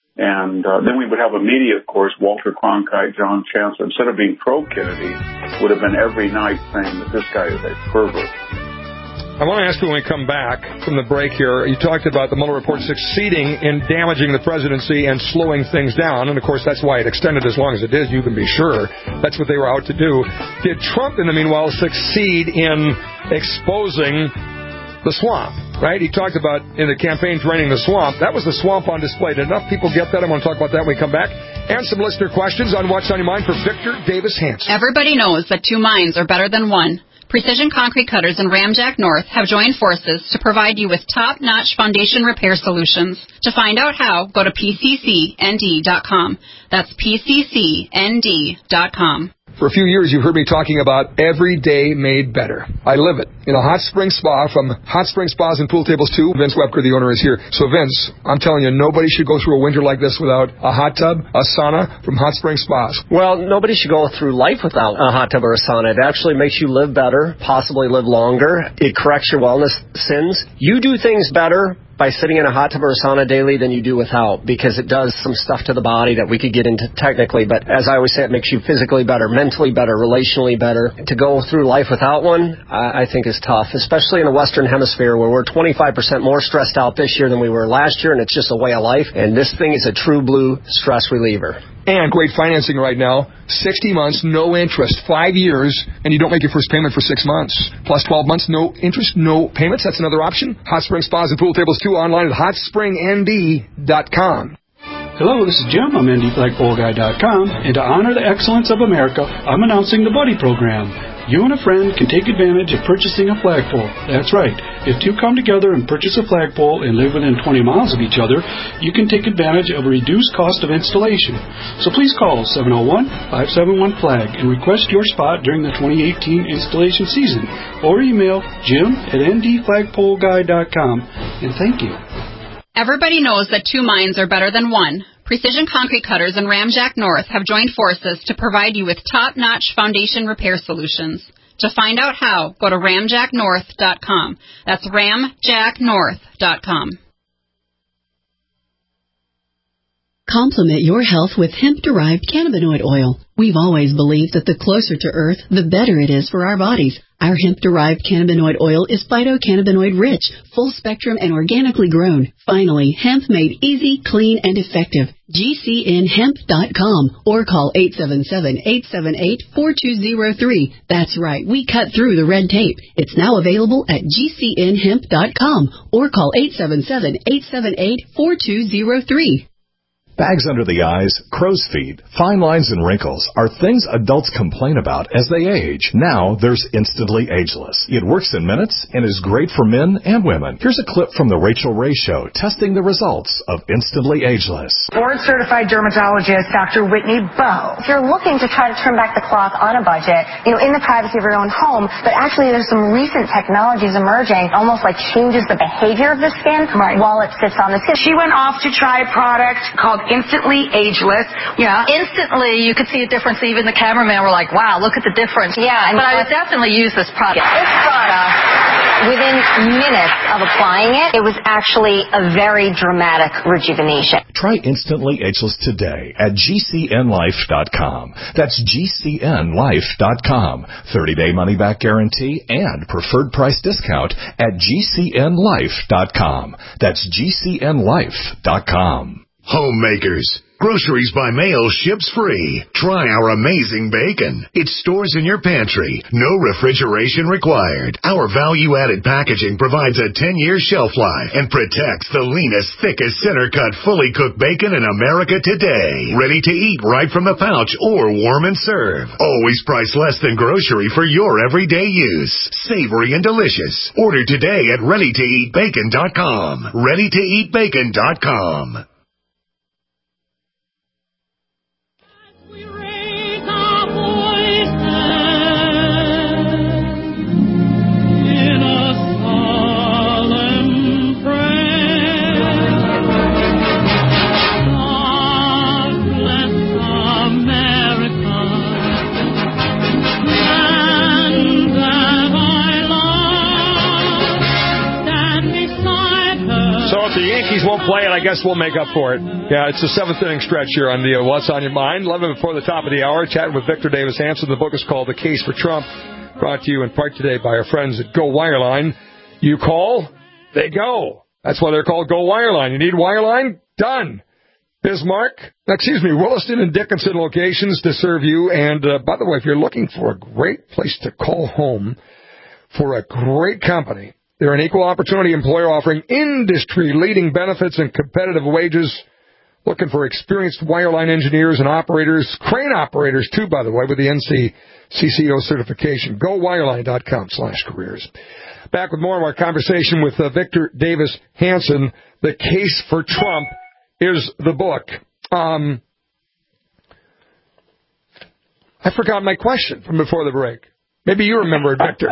S15: And uh, then we would have a media, of course, Walter Cronkite, John Chancellor, instead of being pro-Kennedy, would have been every night saying that this guy is a pervert.
S2: I want to ask you when we come back from the break here, you talked about the Mueller report succeeding in damaging the presidency and slowing things down. And, of course, that's why it extended as long as it did. You can be sure that's what they were out to do. Did Trump, in the meanwhile, succeed in exposing the swamp, right? He talked about in the campaign draining the swamp. That was the swamp on display. Did enough people get that? I want to talk about that when we come back. And some listener questions on What's on Your Mind for Victor Davis Hanson.
S16: Everybody knows that two minds are better than one. Precision Concrete Cutters and Ramjack North have joined forces to provide you with top-notch foundation repair solutions. To find out how, go to P C C N D dot com. That's P C C N D dot com.
S2: For a few years, you've heard me talking about every day made better. I live it. In a hot spring spa from Hot Spring Spas and Pool Tables two, Vince Webker, the owner, is here. So, Vince, I'm telling you, nobody should go through a winter like this without a hot tub, a sauna from Hot Spring Spas.
S17: Well, nobody should go through life without a hot tub or a sauna. It actually makes you live better, possibly live longer. It corrects your wellness sins. You do things better by sitting in a hot tub or a sauna daily than you do without, because it does some stuff to the body that we could get into technically, but as I always say, it makes you physically better, mentally better, relationally better. To go through life without one, I think is tough, especially in the Western Hemisphere where we're twenty-five percent more stressed out this year than we were last year, and it's just a way of life, and this thing is a true blue stress reliever.
S2: And great financing right now. sixty months, no interest, five years, and you don't make your first payment for six months. Plus twelve months, no interest, no payments. That's another option. Hot Spring Spas and Pool Tables two online at hot spring n d dot com.
S18: Hello, this is Jim. I'm N D flagpole guy dot com, and to honor the excellence of America, I'm announcing the Buddy Program. You and a friend can take advantage of purchasing a flagpole. That's right. If two come together and purchase a flagpole and live within twenty miles of each other, you can take advantage of a reduced cost of installation. So please call seven oh one, five seven one, flag and request your spot during the twenty eighteen installation season, or email jim at n d flagpole guy dot com, and thank you.
S16: Everybody knows that two minds are better than one. Precision Concrete Cutters and Ramjack North have joined forces to provide you with top-notch foundation repair solutions. To find out how, go to ramjack north dot com. That's ramjack north dot com.
S19: Complement your health with hemp-derived cannabinoid oil. We've always believed that the closer to Earth, the better it is for our bodies. Our hemp-derived cannabinoid oil is phytocannabinoid-rich, full-spectrum, and organically grown. Finally, hemp made easy, clean, and effective. G C N hemp dot com or call eight seven seven, eight seven eight, four two zero three. That's right, we cut through the red tape. It's now available at G C N hemp dot com or call eight seven seven, eight seven eight, four two zero three.
S1: Bags under the eyes, crow's feet, fine lines and wrinkles are things adults complain about as they age. Now there's Instantly Ageless. It works in minutes and is great for men and women. Here's a clip from the Rachel Ray Show testing the results of Instantly Ageless.
S20: Board-certified dermatologist Doctor Whitney Bowe. If you're looking to try to turn back the clock on a budget, you know, in the privacy of your own home, but actually there's some recent technologies emerging, almost like changes the behavior of the skin right. while it sits on the skin.
S21: She went off to try a product called Instantly Ageless.
S20: Yeah.
S21: Instantly, you could see a difference. Even the cameraman were like, wow, look at the difference.
S20: Yeah.
S21: But I would definitely use this product.
S20: This product, within minutes of applying it, it was actually a very dramatic rejuvenation.
S1: Try Instantly Ageless today at G C N life dot com. That's G C N life dot com. thirty-day money-back guarantee and preferred price discount at G C N life dot com. That's G C N life dot com.
S22: Homemakers. Groceries by mail ships free. Try our amazing bacon. It stores in your pantry. No refrigeration required. Our value-added packaging provides a ten-year shelf life and protects the leanest, thickest, center-cut, fully cooked bacon in America today. Ready to eat right from the pouch or warm and serve. Always priced less than grocery for your everyday use. Savory and delicious. Order today at ready to eat bacon dot com. ready to eat bacon dot com.
S2: Won't play it, I guess we'll make up for it. Yeah, it's the seventh inning stretch here on the uh, What's on Your Mind. eleven before the top of the hour, chatting with Victor Davis Hanson. The book is called The Case for Trump, brought to you in part today by our friends at Go Wireline. You call, they go. That's why they're called Go Wireline. You need wireline? Done. Bismarck, excuse me, Williston and Dickinson locations to serve you. And uh, by the way, if you're looking for a great place to call home for a great company, they're an equal opportunity employer offering industry-leading benefits and competitive wages. Looking for experienced wireline engineers and operators, crane operators too, by the way, with the N C C C O certification. Go wireline dot com slash careers. Back with more of our conversation with uh, Victor Davis Hanson. The Case for Trump is the book. Um, I forgot my question from before the break. Maybe you remember it, Victor.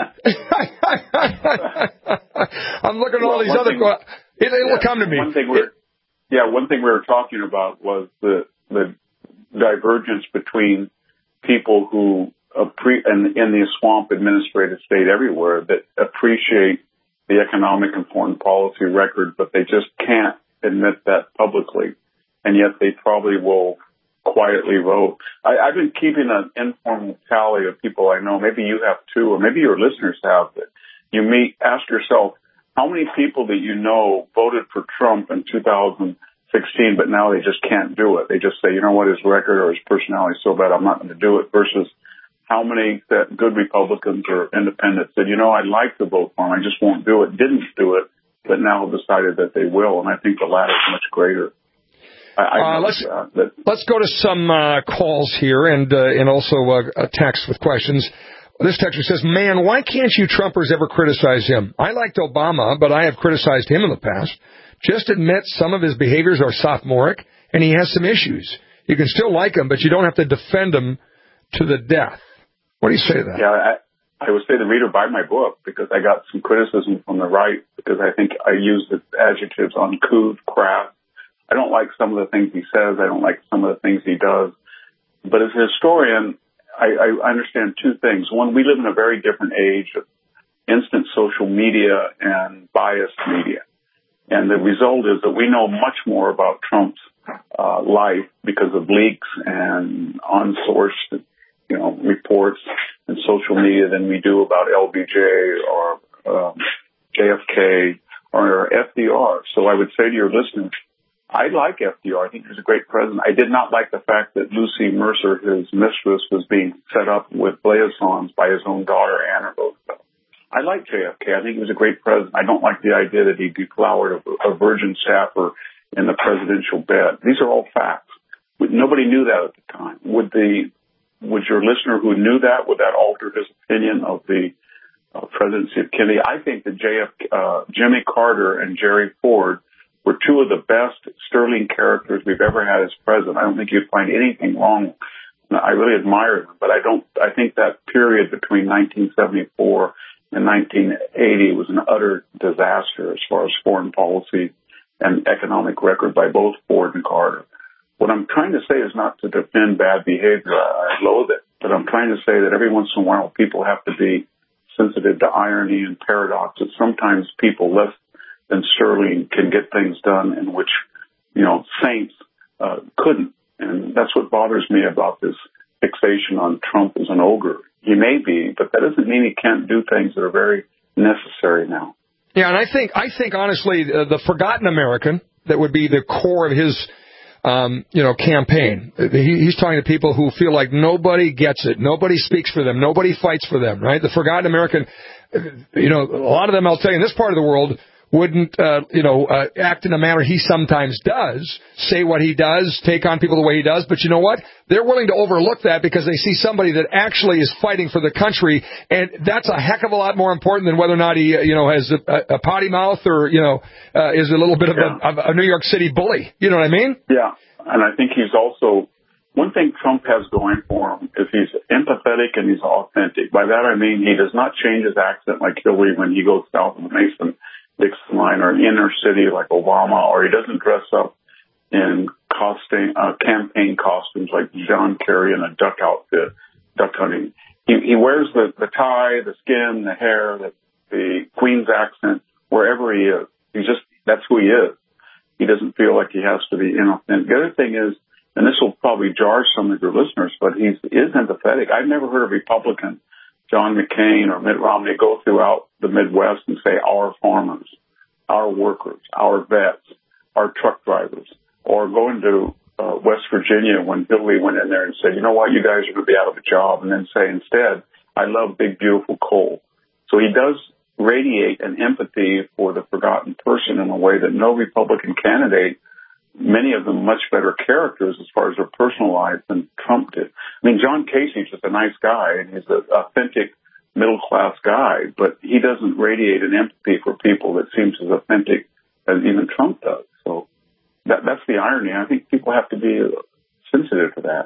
S2: I'm looking at all
S15: well,
S2: these other.
S15: Thing,
S2: it, it'll
S15: yeah,
S2: come to me.
S15: One thing we're, yeah, one thing we were talking about was the the divergence between people who appre- in, in the swamp administrative state everywhere that appreciate the economic and foreign policy record, but they just can't admit that publicly, and yet they probably will quietly vote. I, I've been keeping an informal tally of people I know. Maybe you have too, or maybe your listeners have. That you meet, ask yourself, how many people that you know voted for Trump in two thousand sixteen, but now they just can't do it. They just say, you know what, his record or his personality is so bad, I'm not going to do it, versus how many that good Republicans or independents said, you know, I'd like to vote for him, I just won't do it, didn't do it, but now have decided that they will. And I think the latter is much greater. I, I
S2: uh, let's,
S15: that, that,
S2: let's go to some uh, calls here and uh, and also uh, a text with questions. This texter says, man, why can't you Trumpers ever criticize him? I liked Obama, but I have criticized him in the past. Just admit some of his behaviors are sophomoric, and he has some issues. You can still like him, but you don't have to defend him to the death. What do you say to that?
S15: Yeah, I, I would say the reader buy my book, because I got some criticism from the right, because I think I used the adjectives uncouth, crass. I don't like some of the things he says. I don't like some of the things he does. But as a historian, I, I understand two things. One, we live in a very different age of instant social media and biased media. And the result is that we know much more about Trump's uh, life because of leaks and unsourced, you know, reports and social media than we do about L B J or um, J F K or F D R. So I would say to your listeners, I like F D R. I think he was a great president. I did not like the fact that Lucy Mercer, his mistress, was being set up with liaisons by his own daughter, Anna Roosevelt. I like J F K. I think he was a great president. I don't like the idea that he deflowered a, a virgin staffer in the presidential bed. These are all facts. Nobody knew that at the time. Would the would your listener who knew that, would that alter his opinion of the uh, presidency of Kennedy? I think that J F K, uh, Jimmy Carter and Jerry Ford were two of the best sterling characters we've ever had as president. I don't think you'd find anything wrong. I really admire them, but I don't. I think that period between nineteen seventy-four and nineteen eighty was an utter disaster as far as foreign policy and economic record by both Ford and Carter. What I'm trying to say is not to defend bad behavior. I loathe it, but I'm trying to say that every once in a while people have to be sensitive to irony and paradox. That sometimes people less than sterling can get things done in which, you know, saints uh, couldn't. And that's what bothers me about this fixation on Trump as an ogre. He may be, but that doesn't mean he can't do things that are very necessary now.
S2: Yeah, and I think, I think honestly, uh, the forgotten American, that would be the core of his, um, you know, campaign. He, he's talking to people who feel like nobody gets it, nobody speaks for them, nobody fights for them, right? The forgotten American, you know, a lot of them, I'll tell you, in this part of the world, wouldn't, uh, you know, uh, act in a manner he sometimes does, say what he does, take on people the way he does. But you know what? They're willing to overlook that because they see somebody that actually is fighting for the country. And that's a heck of a lot more important than whether or not he, uh, you know, has a, a potty mouth or, you know, uh, is a little bit of
S15: yeah.
S2: a, a New York City bully. You know what I mean?
S15: Yeah. And I think he's also, one thing Trump has going for him is he's empathetic and he's authentic. By that I mean he does not change his accent like Hillary when he goes south of the Mason Dixon line or inner city like Obama, or he doesn't dress up in costume, uh, campaign costumes like John Kerry in a duck outfit, duck hunting. He, he wears the, the tie, the skin, the hair, the, the Queen's accent, wherever he is. He's just, that's who he is. He doesn't feel like he has to be inauthentic. The other thing is, and this will probably jar some of your listeners, but he is empathetic. I've never heard a Republican, John McCain or Mitt Romney, go throughout the Midwest and say our farmers, our workers, our vets, our truck drivers, or go into uh, West Virginia when Hillary went in there and said, you know what, you guys are going to be out of a job, and then say instead, I love big, beautiful coal. So he does radiate an empathy for the forgotten person in a way that no Republican candidate, many of them much better characters as far as their personal lives than Trump did. I mean, John Casey's just a nice guy, and he's an authentic middle-class guy, but he doesn't radiate an empathy for people that seems as authentic as even Trump does. So that, that's the irony. I think people have to be sensitive to that.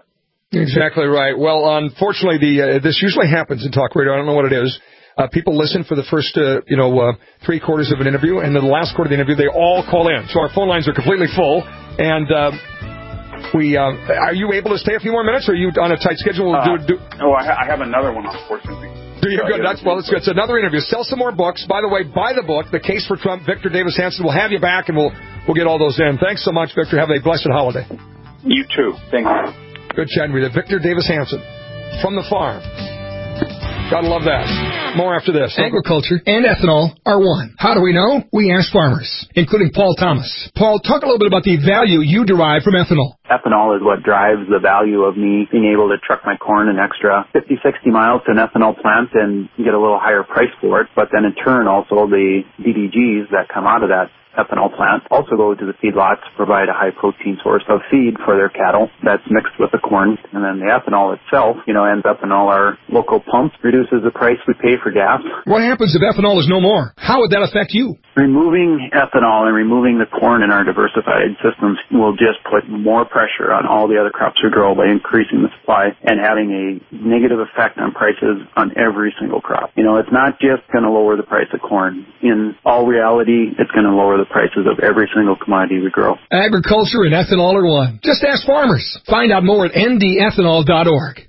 S2: Exactly right. Well, unfortunately, the uh, this usually happens in talk radio. I don't know what it is. Uh, people listen for the first, uh, you know, uh, three quarters of an interview, and then the last quarter of the interview, they all call in. So our phone lines are completely full, and uh, we uh, are you able to stay a few more minutes, or are you on a tight schedule?
S15: Uh,
S2: do, do,
S15: oh, I, ha- I have another one, unfortunately.
S2: Do you good? That's well. It's good. It's another interview. Sell some more books. By the way, buy the book, The Case for Trump. Victor Davis Hanson will have you back, and we'll we'll get all those in. Thanks so much, Victor. Have a blessed holiday.
S15: You too. Thank you.
S2: Good chatting with you, Victor Davis Hanson from the farm. Gotta love that. More after this.
S4: Agriculture and ethanol are one. How do we know? We ask farmers, including Paul Thomas. Paul, talk a little bit about the value you derive from ethanol.
S5: Ethanol is what drives the value of me being able to truck my corn an extra fifty, sixty miles to an ethanol plant and get a little higher price for it. But then in turn, also the D D Gs that come out of that ethanol plant also go to the feedlots to provide a high protein source of feed for their cattle that's mixed with the corn. And then the ethanol itself, you know, ends up in all our local pumps, reduces the price we pay for gas.
S4: What happens if ethanol is no more? How would that affect you?
S5: Removing ethanol and removing the corn in our diversified systems will just put more pressure on all the other crops we grow by increasing the supply and having a negative effect on prices on every single crop. You know, it's not just going to lower the price of corn. In all reality, it's going to lower the prices of every single commodity we grow.
S4: Agriculture and ethanol are one. Just ask farmers. Find out more at n d ethanol dot org.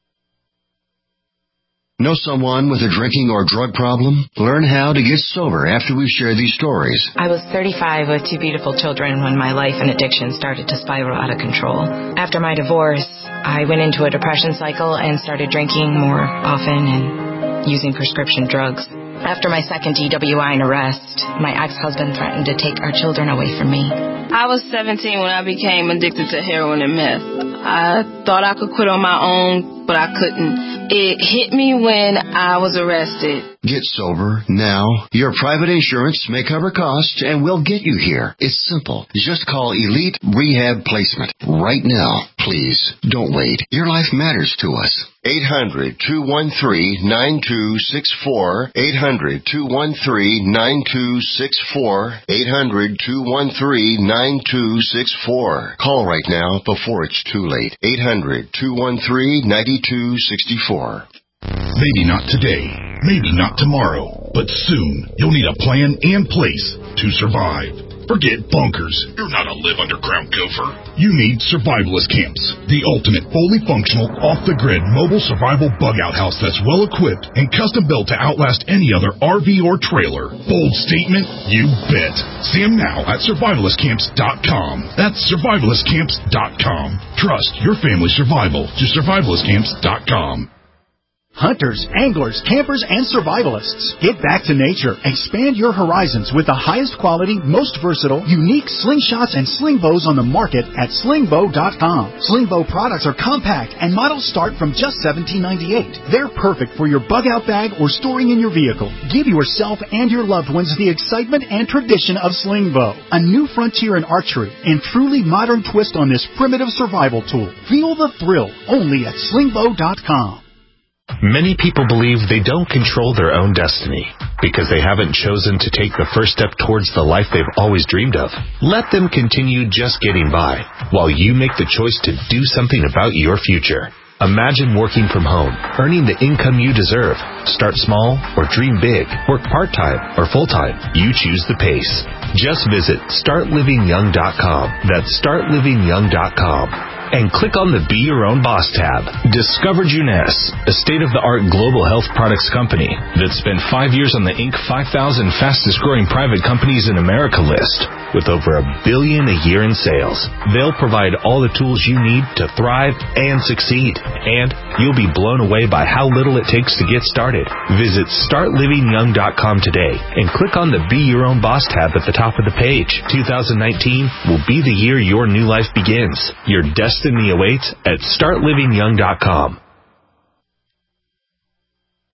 S23: Know someone with a drinking or drug problem? Learn how to get sober after we share these stories.
S24: I was thirty-five with two beautiful children when my life and addiction started to spiral out of control. After my divorce, I went into a depression cycle and started drinking more often and using prescription drugs. After my second D W I and arrest, my ex-husband threatened to take our children away from me.
S25: I was seventeen when I became addicted to heroin and meth. I thought I could quit on my own, but I couldn't. It hit me when I was arrested.
S23: Get sober now. Your private insurance may cover costs and we'll get you here. It's simple. Just call Elite Rehab Placement right now. Please, don't wait. Your life matters to us. eight hundred, two one three, nine two six four. eight hundred, two one three, nine two six four. eight hundred, two one three, nine two six four. Call right now before it's too late. eight hundred, two one three, nine two six four.
S26: Maybe not today, maybe not tomorrow, but soon you'll need a plan in place to survive. Forget bunkers. You're not a live underground gopher. You need survivalist camps, the ultimate fully functional, off-the-grid mobile survival bug-out house that's well-equipped and custom-built to outlast any other R V or trailer. Bold statement? You bet. See them now at survivalist camps dot com. That's survivalist camps dot com. Trust your family's survival to survivalist camps dot com.
S27: Hunters, anglers, campers, and survivalists. Get back to nature. Expand your horizons with the highest quality, most versatile, unique slingshots and sling bows on the market at sling bow dot com. Sling bow products are compact and models start from just seventeen ninety-eight. They're perfect for your bug out bag or storing in your vehicle. Give yourself and your loved ones the excitement and tradition of sling bow. A new frontier in archery and truly modern twist on this primitive survival tool. Feel the thrill only at sling bow dot com.
S1: Many people believe they don't control their own destiny because they haven't chosen to take the first step towards the life they've always dreamed of. Let them continue just getting by while you make the choice to do something about your future. Imagine working from home, earning the income you deserve. Start small or dream big. Work part-time or full-time. You choose the pace. Just visit start living young dot com. That's start living young dot com. And click on the Be Your Own Boss tab. Discover Juness, a state-of-the-art global health products company that spent five years on the Inc five thousand fastest-growing private companies in America list with over a billion a year in sales. They'll provide all the tools you need to thrive and succeed. And you'll be blown away by how little it takes to get started. Visit start living young dot com today and click on the Be Your Own Boss tab at the top of the page. two thousand nineteen will be the year your new life begins. Your destiny awaits at start living young dot com.